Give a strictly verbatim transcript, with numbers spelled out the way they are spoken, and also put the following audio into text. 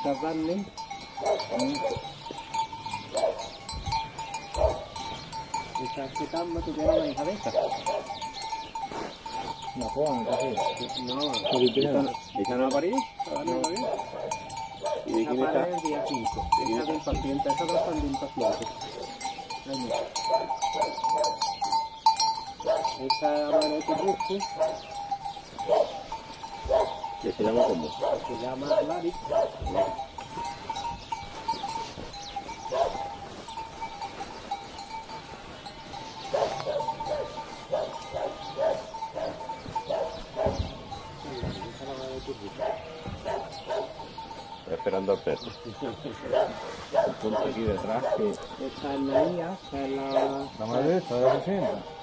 Esta es Barney. Esta es Ketamba, tú tienes una hija de esta. No juegan, casi. No, esta no, esta no ha parido. No. ¿Y de quién Esta está? para el día cinco. Esta de impaciente, esas dos son de impaciente. Esta ahora de tu busco. Que se llama como. Se llama Gladys. Estoy esperando al perro. Ponte aquí detrás que... Esta es la hija, esta es la... La madre esta de la presidenta.